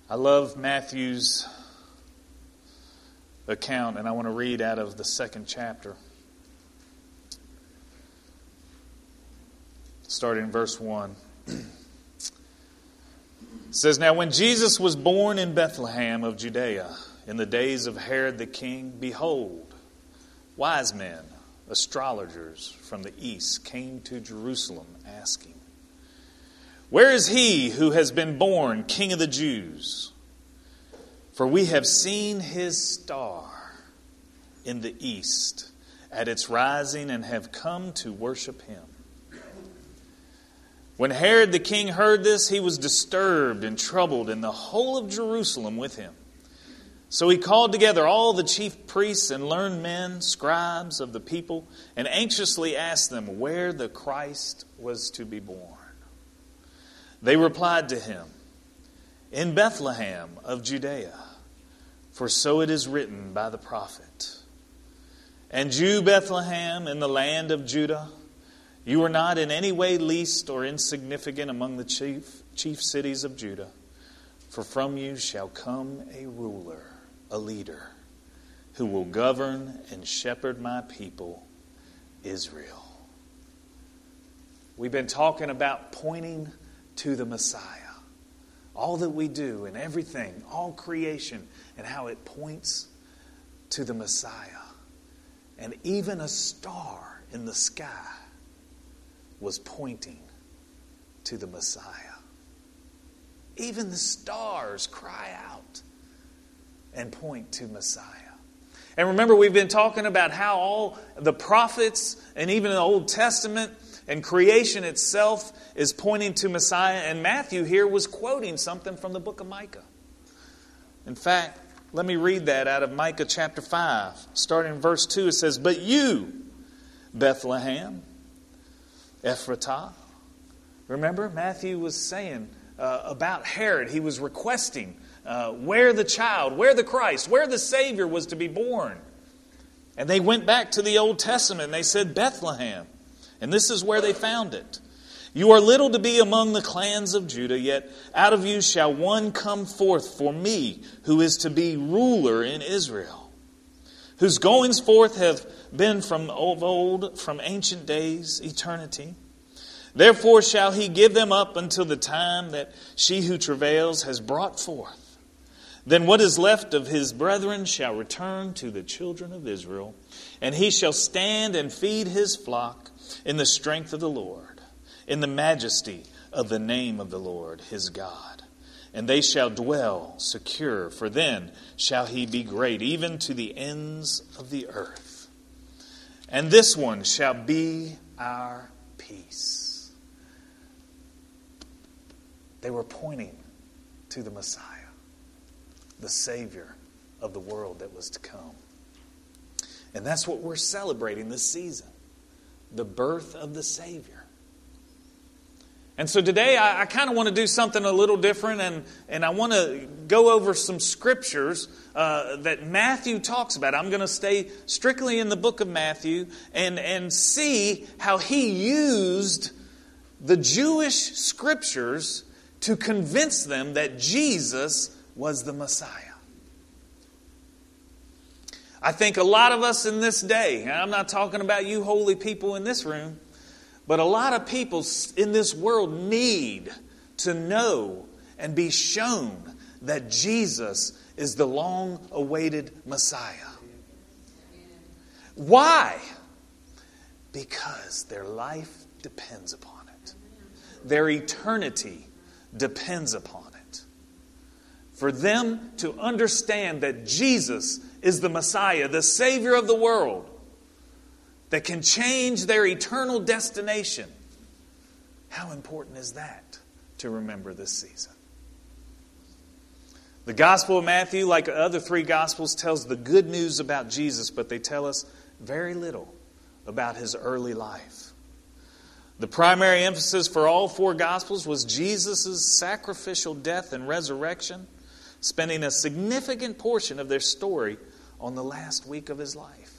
I love Matthew's account, and I want to read out of the 2nd chapter. Starting in verse 1. It says, "Now when Jesus was born in Bethlehem of Judea, in the days of Herod the king, behold, wise men, astrologers from the east, came to Jerusalem, asking, 'Where is he who has been born King of the Jews? For we have seen his star in the east at its rising and have come to worship him.' When Herod the king heard this, he was disturbed and troubled, and the whole of Jerusalem with him. So he called together all the chief priests and learned men, scribes of the people, and anxiously asked them where the Christ was to be born. They replied to him, 'In Bethlehem of Judea, for so it is written by the prophet. And you, Bethlehem, in the land of Judah, you are not in any way least or insignificant among the chief cities of Judah, for from you shall come a ruler, a leader, who will govern and shepherd my people, Israel.'" We've been talking about pointing to the Messiah. All that we do and everything, all creation, and how it points to the Messiah. And even a star in the sky was pointing to the Messiah. Even the stars cry out and point to Messiah. And remember, we've been talking about how all the prophets and even the Old Testament and creation itself is pointing to Messiah. And Matthew here was quoting something from the book of Micah. In fact, let me read that out of Micah chapter 5. Starting in verse 2, it says, "But you, Bethlehem, Ephratah." Remember, Matthew was saying about Herod. He was requesting where the child, where the Christ, where the Savior was to be born. And they went back to the Old Testament and they said Bethlehem. And this is where they found it. "You are little to be among the clans of Judah, yet out of you shall one come forth for me, who is to be ruler in Israel, whose goings forth have been from of old, from ancient days, eternity. Therefore shall he give them up until the time that she who travails has brought forth. Then what is left of his brethren shall return to the children of Israel, and he shall stand and feed his flock in the strength of the Lord, in the majesty of the name of the Lord his God. And they shall dwell secure, for then shall he be great, even to the ends of the earth. And this one shall be our peace." They were pointing to the Messiah, the Savior of the world that was to come. And that's what we're celebrating this season, the birth of the Savior. And so today I kind of want to do something a little different, and I want to go over some scriptures that Matthew talks about. I'm going to stay strictly in the book of Matthew and see how he used the Jewish scriptures to convince them that Jesus was the Messiah. I think a lot of us in this day, and I'm not talking about you holy people in this room, but a lot of people in this world need to know and be shown that Jesus is the long-awaited Messiah. Why? Because their life depends upon it. Their eternity depends upon it. For them to understand that Jesus is the Messiah, the Savior of the world, that can change their eternal destination. How important is that to remember this season? The Gospel of Matthew, like the other three Gospels, tells the good news about Jesus, but they tell us very little about his early life. The primary emphasis for all four Gospels was Jesus' sacrificial death and resurrection, spending a significant portion of their story on the last week of his life.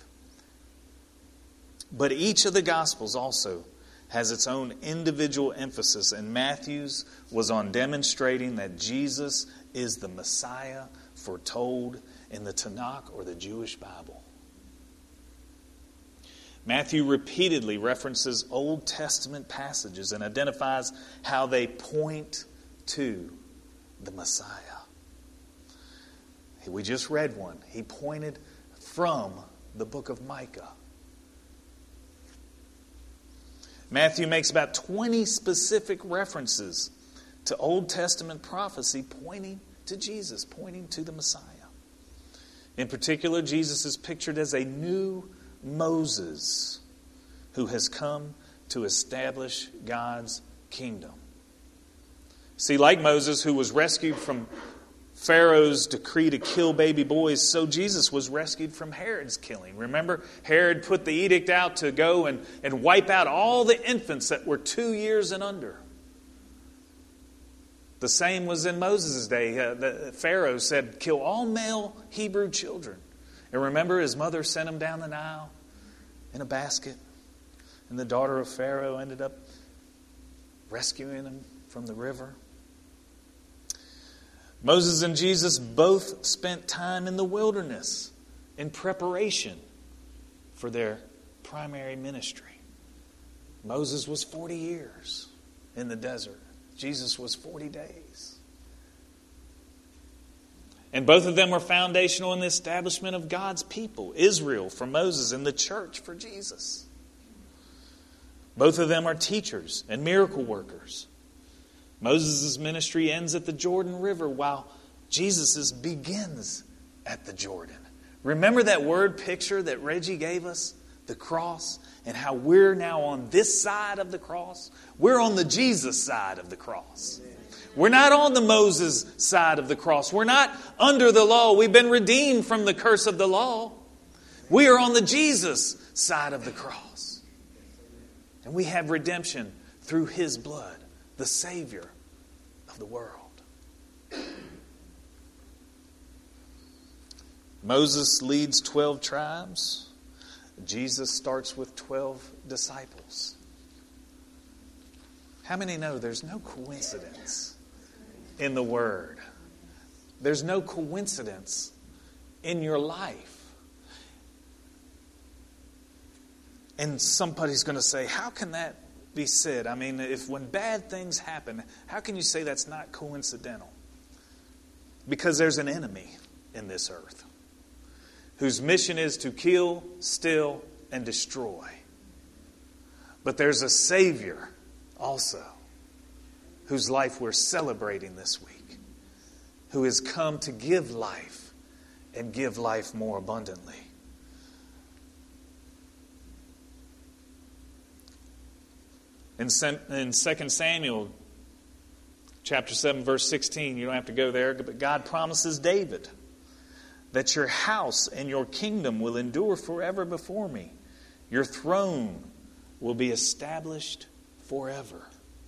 But each of the Gospels also has its own individual emphasis, and Matthew's was on demonstrating that Jesus is the Messiah foretold in the Tanakh or the Jewish Bible. Matthew repeatedly references Old Testament passages and identifies how they point to the Messiah. We just read one. He pointed from the book of Micah. Matthew makes about 20 specific references to Old Testament prophecy pointing to Jesus, pointing to the Messiah. In particular, Jesus is pictured as a new Moses who has come to establish God's kingdom. See, like Moses, who was rescued from Pharaoh's decree to kill baby boys, so Jesus was rescued from Herod's killing. Remember, Herod put the edict out to go and wipe out all the infants that were 2 years and under. The same was in Moses' day. The Pharaoh said, kill all male Hebrew children. And remember, his mother sent him down the Nile in a basket. And the daughter of Pharaoh ended up rescuing him from the river. Moses and Jesus both spent time in the wilderness in preparation for their primary ministry. Moses was 40 years in the desert. Jesus was 40 days. And both of them were foundational in the establishment of God's people, Israel for Moses and the church for Jesus. Both of them are teachers and miracle workers. Moses' ministry ends at the Jordan River while Jesus' begins at the Jordan. Remember that word picture that Reggie gave us? The cross, and how we're now on this side of the cross? We're on the Jesus side of the cross. We're not on the Moses side of the cross. We're not under the law. We've been redeemed from the curse of the law. We are on the Jesus side of the cross. And we have redemption through His blood, the Savior of the world. Moses leads 12 tribes. Jesus starts with 12 disciples. How many know there's no coincidence in the Word? There's no coincidence in your life. And somebody's going to say, how can that be said? I mean, if when bad things happen, how can you say that's not coincidental? Because there's an enemy in this earth whose mission is to kill, steal, and destroy. But there's a Savior also, whose life we're celebrating this week, who has come to give life and give life more abundantly. In 2 Samuel chapter 7, verse 16, you don't have to go there, but God promises David that your house and your kingdom will endure forever before me. Your throne will be established forever.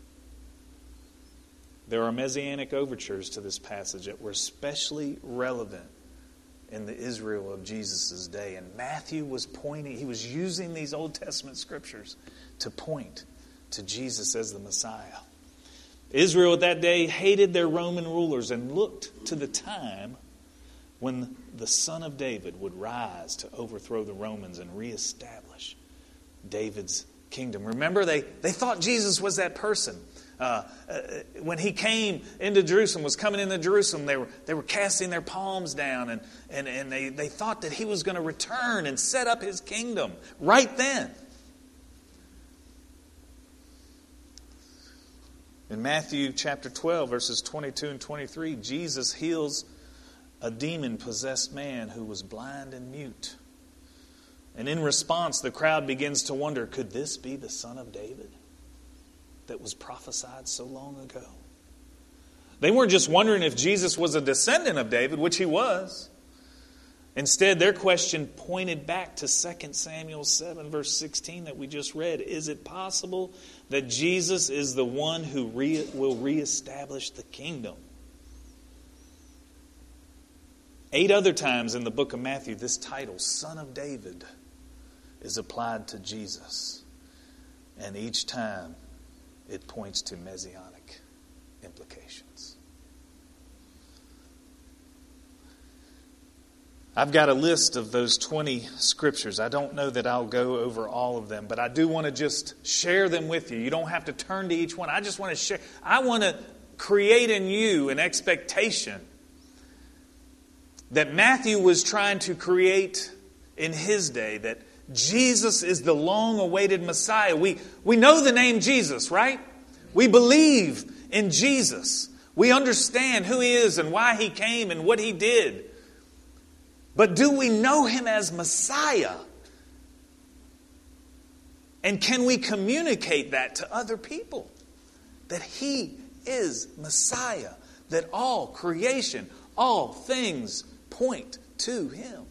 There are messianic overtures to this passage that were especially relevant in the Israel of Jesus' day. And Matthew was he was using these Old Testament scriptures to point to Jesus as the Messiah. Israel at that day hated their Roman rulers and looked to the time when the Son of David would rise to overthrow the Romans and reestablish David's kingdom. Remember, they thought Jesus was that person. When he came into Jerusalem, was coming into Jerusalem, they were casting their palms down and they thought that he was going to return and set up his kingdom right then. In Matthew chapter 12, verses 22 and 23, Jesus heals a demon-possessed man who was blind and mute. And in response, the crowd begins to wonder, could this be the Son of David that was prophesied so long ago? They weren't just wondering if Jesus was a descendant of David, which he was. Instead, their question pointed back to 2 Samuel 7, verse 16 that we just read. Is it possible that Jesus is the one who will reestablish the kingdom? 8 other times in the book of Matthew, this title, Son of David, is applied to Jesus. And each time, it points to messianic implications. I've got a list of those 20 scriptures. I don't know that I'll go over all of them, but I do want to just share them with you. You don't have to turn to each one. I just want to share. I want to create in you an expectation that Matthew was trying to create in his day, that Jesus is the long-awaited Messiah. We know the name Jesus, right? We believe in Jesus. We understand who He is and why He came and what He did. But do we know Him as Messiah? And can we communicate that to other people? That He is Messiah. That all creation, all things point to Him.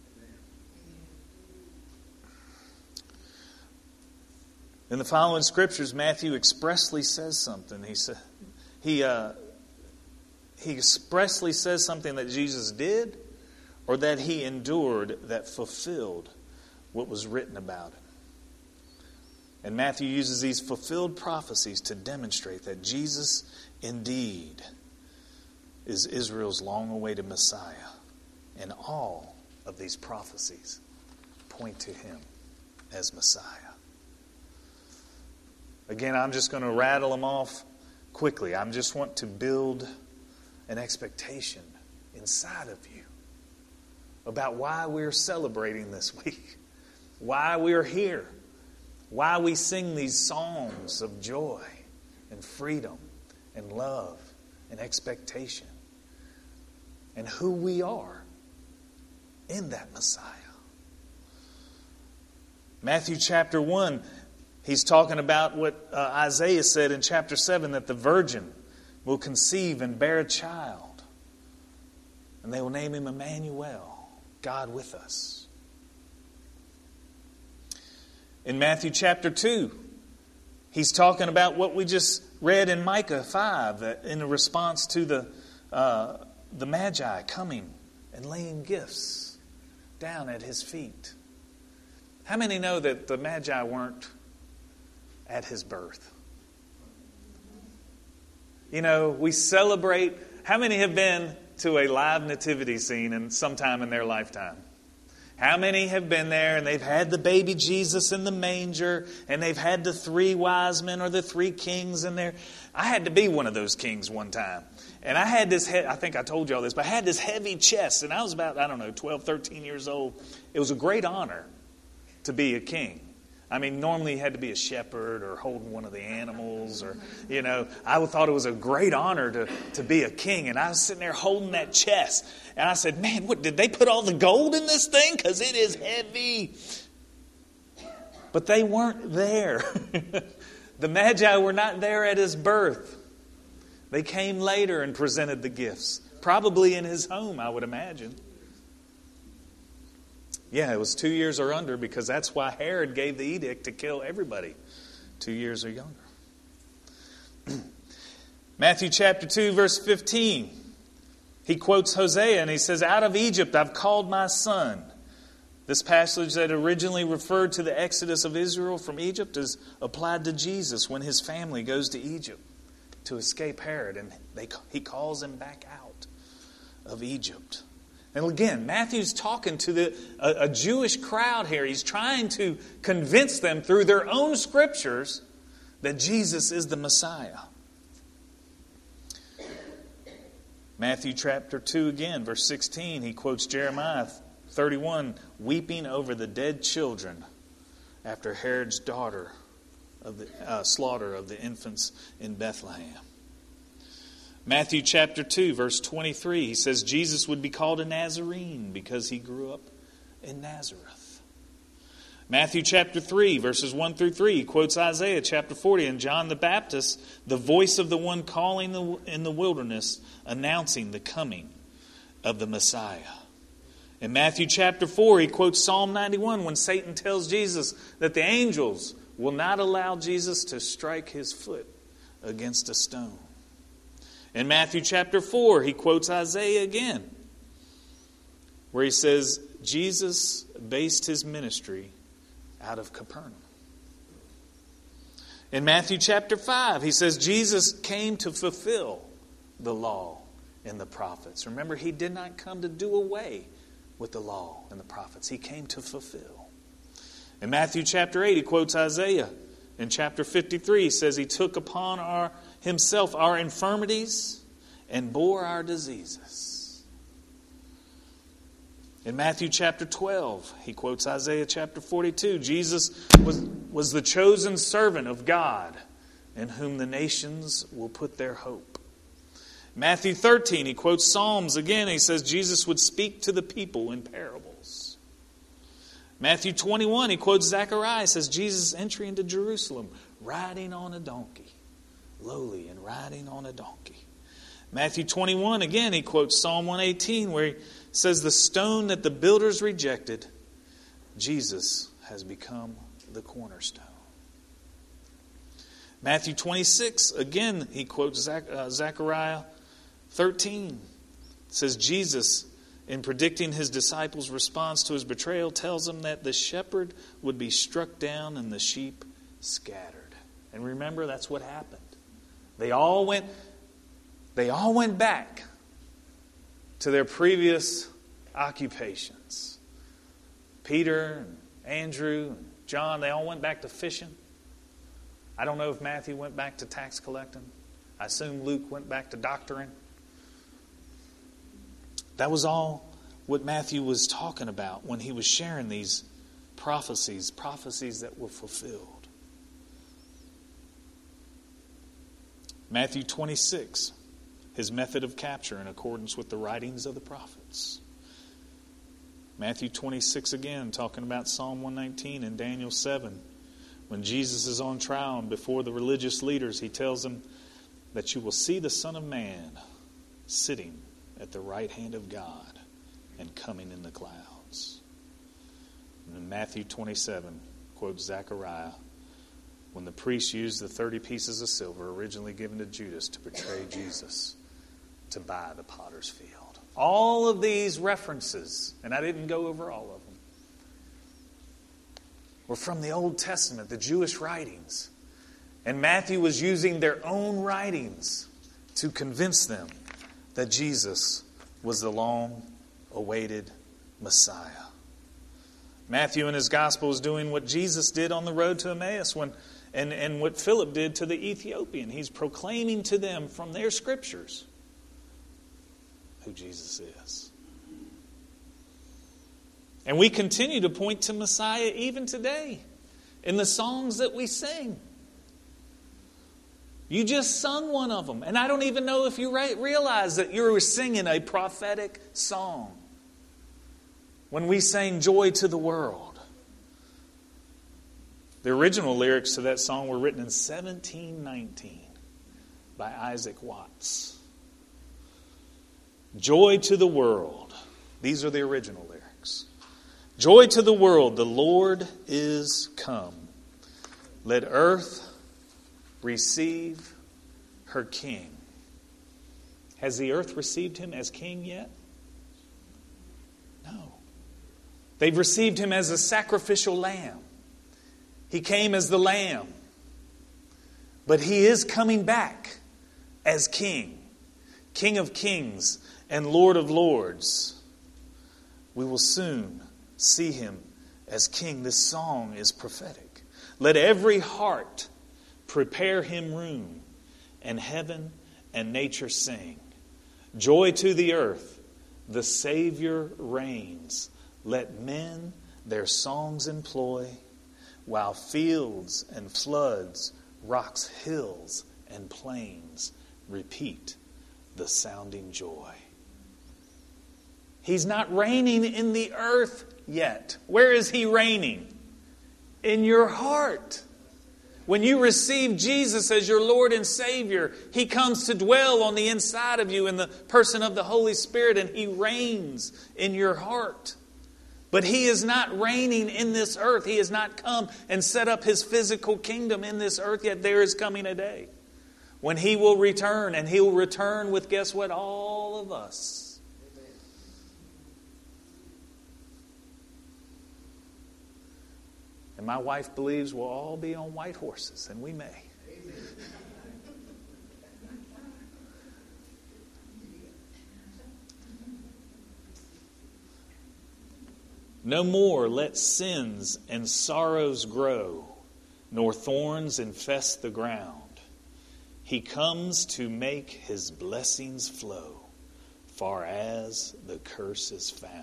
In the following scriptures, Matthew expressly says something. He expressly says something that Jesus did, or that He endured, that fulfilled what was written about Him. And Matthew uses these fulfilled prophecies to demonstrate that Jesus indeed is Israel's long-awaited Messiah. And all of these prophecies point to Him as Messiah. Again, I'm just going to rattle them off quickly. I just want to build an expectation inside of you about why we're celebrating this week, why we're here, why we sing these songs of joy and freedom and love and expectation, and who we are in that Messiah. Matthew chapter 1, he's talking about what Isaiah said in chapter 7, that the virgin will conceive and bear a child, and they will name Him Emmanuel, God with us. In Matthew chapter 2, he's talking about what we just read in Micah 5 in response to the Magi coming and laying gifts down at His feet. How many know that the Magi weren't at His birth? You know, we celebrate. How many have been to a live nativity scene in sometime in their lifetime? How many have been there and they've had the baby Jesus in the manger, and they've had the 3 wise men or the 3 kings in there? I had to be one of those kings one time. And I had this, I think I told you all this, but I had this heavy chest, and I was about, 12, 13 years old. It was a great honor to be a king. I mean, normally you had to be a shepherd or holding one of the animals, or, I thought it was a great honor to be a king. And I was sitting there holding that chest. And I said, man, what, did they put all the gold in this thing? Because it is heavy. But they weren't there. The Magi were not there at His birth. They came later and presented the gifts. Probably in His home, I would imagine. Yeah, it was 2 years or under, because that's why Herod gave the edict to kill everybody 2 years or younger. Matthew chapter 2, verse 15. He quotes Hosea and he says, "Out of Egypt I've called my son." This passage that originally referred to the exodus of Israel from Egypt is applied to Jesus when His family goes to Egypt to escape Herod. And He calls them back out of Egypt. And again, Matthew's talking to a Jewish crowd here. He's trying to convince them through their own scriptures that Jesus is the Messiah. Matthew chapter 2 again, verse 16, he quotes Jeremiah 31, weeping over the dead children after Herod's slaughter of the infants in Bethlehem. Matthew chapter 2, verse 23, he says Jesus would be called a Nazarene because He grew up in Nazareth. Matthew chapter 3, verses 1 through 3, he quotes Isaiah chapter 40 and John the Baptist, the voice of the one calling in the wilderness, announcing the coming of the Messiah. In Matthew chapter 4, he quotes Psalm 91 when Satan tells Jesus that the angels will not allow Jesus to strike His foot against a stone. In Matthew chapter 4, he quotes Isaiah again, where he says Jesus based His ministry out of Capernaum. In Matthew chapter 5, he says Jesus came to fulfill the law and the prophets. Remember, He did not come to do away with the law and the prophets. He came to fulfill. In Matthew chapter 8, he quotes Isaiah. In chapter 53, he says he took upon himself our infirmities and bore our diseases. In Matthew chapter 12, he quotes Isaiah chapter 42. Jesus was the chosen servant of God in whom the nations will put their hope. Matthew 13, he quotes Psalms again. He says Jesus would speak to the people in parables. Matthew 21, he quotes Zechariah. He says Jesus' entry into Jerusalem, riding on a donkey, lowly and riding on a donkey. Matthew 21, again, he quotes Psalm 118, where he says the stone that the builders rejected, Jesus has become the cornerstone. Matthew 26, again, he quotes Zechariah 13. It says Jesus, in predicting his disciples' response to his betrayal, tells them that the shepherd would be struck down and the sheep scattered. And remember, that's what happened. They all went back to their previous occupations. Peter and Andrew and John, they all went back to fishing. I don't know if Matthew went back to tax collecting. I assume Luke went back to doctoring. That was all what Matthew was talking about when he was sharing these prophecies that were fulfilled. Matthew 26, his method of capture in accordance with the writings of the prophets. Matthew 26 again, talking about Psalm 119 and Daniel 7. When Jesus is on trial and before the religious leaders, he tells them that you will see the Son of Man sitting at the right hand of God and coming in the clouds. And in Matthew 27, quotes Zechariah, when the priests used the 30 pieces of silver originally given to Judas to betray Jesus to buy the potter's field. All of these references, and I didn't go over all of them, were from the Old Testament, the Jewish writings. And Matthew was using their own writings to convince them that Jesus was the long-awaited Messiah. Matthew in his gospel is doing what Jesus did on the road to Emmaus and what Philip did to the Ethiopian. He's proclaiming to them from their scriptures who Jesus is. And we continue to point to Messiah even today in the songs that we sing. You just sung one of them. And I don't even know if you realize that you were singing a prophetic song when we sang Joy to the World. The original lyrics to that song were written in 1719 by Isaac Watts. Joy to the world. These are the original lyrics. Joy to the world, the Lord is come. Let earth receive her King. Has the earth received him as King yet? No. They've received him as a sacrificial lamb. He came as the lamb. But he is coming back as King. King of kings and Lord of lords. We will soon see him as King. This song is prophetic. Let every heart prepare him room, and heaven and nature sing. Joy to the earth, the Savior reigns. Let men their songs employ, while fields and floods, rocks, hills, and plains repeat the sounding joy. He's not reigning in the earth yet. Where is he reigning? In your heart. When you receive Jesus as your Lord and Savior, he comes to dwell on the inside of you in the person of the Holy Spirit, and he reigns in your heart. But he is not reigning in this earth. He has not come and set up his physical kingdom in this earth yet. There is coming a day when he will return, and he will return with, guess what? All of us. And my wife believes we'll all be on white horses, and we may. No more let sins and sorrows grow, nor thorns infest the ground. He comes to make his blessings flow, far as the curse is found.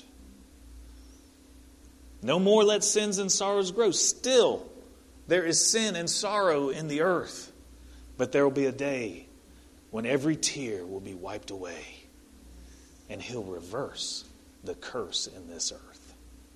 No more let sins and sorrows grow. Still, there is sin and sorrow in the earth. But there will be a day when every tear will be wiped away, and he'll reverse the curse in this earth.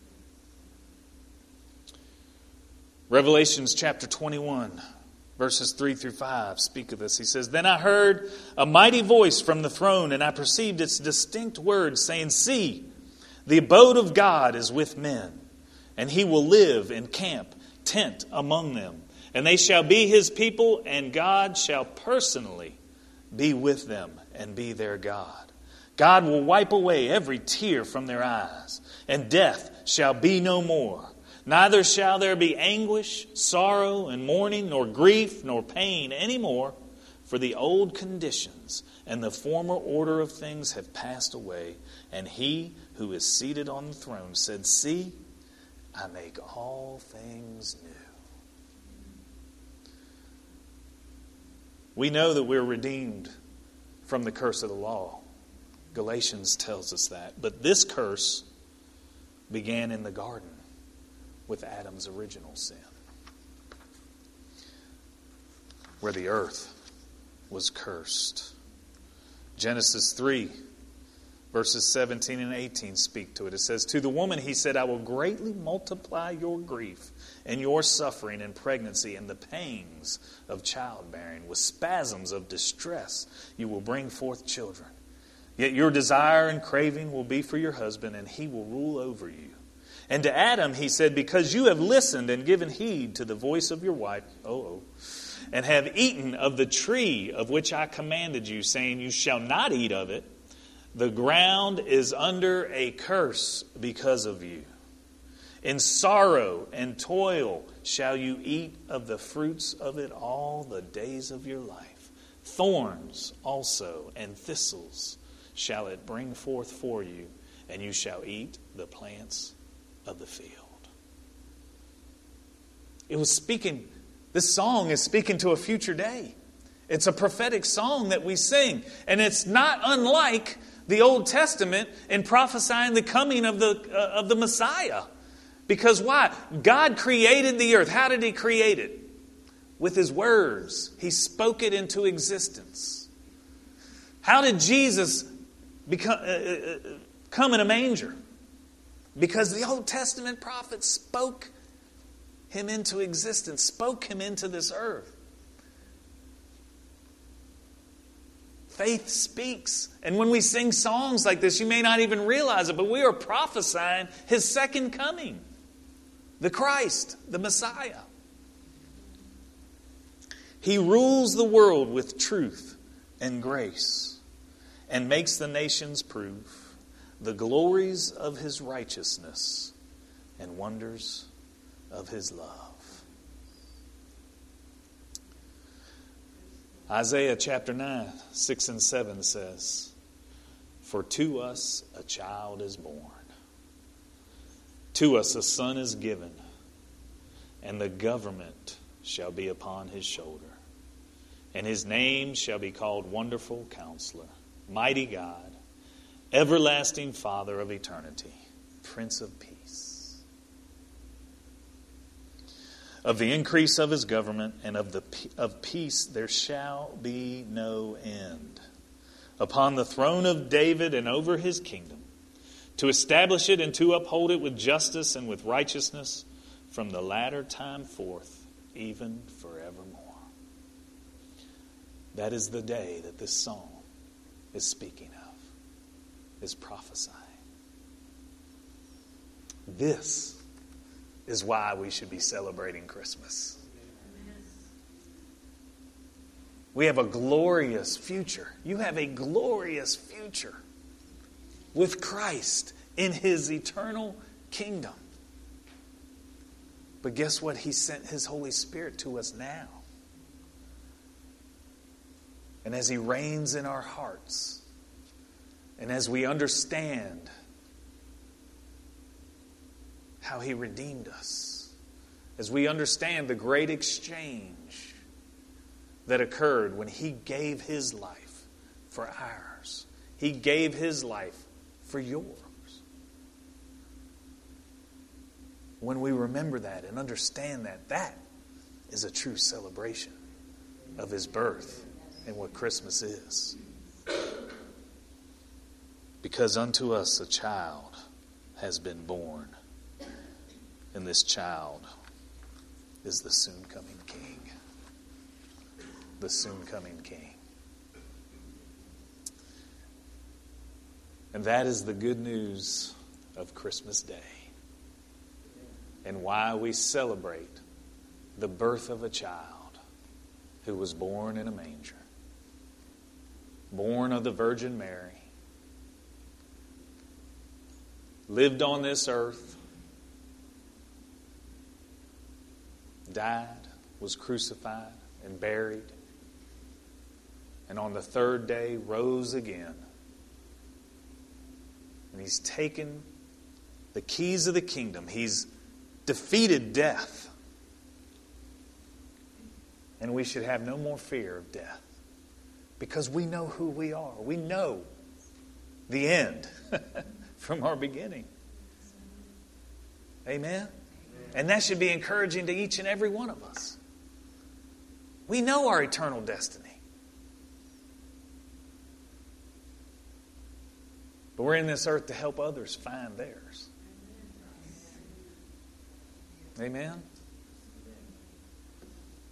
Revelations chapter 21, verses 3 through 5 speak of this. He says, Then I heard a mighty voice from the throne, and I perceived its distinct words, saying, See, the abode of God is with men, and he will live and camp, tent among them. And they shall be his people, and God shall personally be with them and be their God. God will wipe away every tear from their eyes, and death shall be no more. Neither shall there be anguish, sorrow, and mourning, nor grief, nor pain any more, for the old conditions and the former order of things have passed away. And he who is seated on the throne said, See, I make all things new. We know that we're redeemed from the curse of the law. Galatians tells us that. But this curse began in the garden with Adam's original sin, where the earth was cursed. Genesis 3, verses 17 and 18 speak to it. It says, To the woman he said, I will greatly multiply your grief and your suffering in pregnancy and the pangs of childbearing. With spasms of distress you will bring forth children. Yet your desire and craving will be for your husband, and he will rule over you. And to Adam he said, Because you have listened and given heed to the voice of your wife, and have eaten of the tree of which I commanded you, saying, You shall not eat of it, the ground is under a curse because of you. In sorrow and toil shall you eat of the fruits of it all the days of your life. Thorns also and thistles shall it bring forth for you, and you shall eat the plants of the field. This song is speaking to a future day. It's a prophetic song that we sing, and it's not unlike the Old Testament in prophesying the coming of the Messiah. Because why? God created the earth. How did He create it? With His words. He spoke it into existence. How did Jesus come in a manger? Because the Old Testament prophets spoke Him into existence, spoke Him into this earth. Faith speaks. And when we sing songs like this, you may not even realize it, but we are prophesying His second coming. The Christ, the Messiah. He rules the world with truth and grace and makes the nations prove the glories of His righteousness and wonders of His love. Isaiah chapter 9, 6 and 7 says, For to us a child is born, to us a son is given, and the government shall be upon His shoulder. And His name shall be called Wonderful Counselor, Mighty God, Everlasting Father of eternity, Prince of Peace. Of the increase of His government and of peace there shall be no end. Upon the throne of David and over His kingdom, to establish it and to uphold it with justice and with righteousness from the latter time forth, even forevermore. That is the day that this song is speaking of, is prophesying. This is why we should be celebrating Christmas. We have a glorious future. You have a glorious future with Christ in His eternal kingdom. But guess what? He sent His Holy Spirit to us now. And as He reigns in our hearts, and as we understand how He redeemed us, as we understand the great exchange that occurred when He gave His life for ours. He gave His life for yours. When we remember that and understand that, that is a true celebration of His birth and what Christmas is. Because unto us a child has been born, and this child is the soon-coming King. The soon-coming King. And that is the good news of Christmas Day, and why we celebrate the birth of a child who was born in a manger, born of the Virgin Mary, lived on this earth, died, was crucified and buried, and on the third day rose again. And He's taken the keys of the kingdom. He's defeated death. And we should have no more fear of death, because we know who we are. We know the end from our beginning. Amen? And that should be encouraging to each and every one of us. We know our eternal destiny. But we're in this earth to help others find theirs. Amen?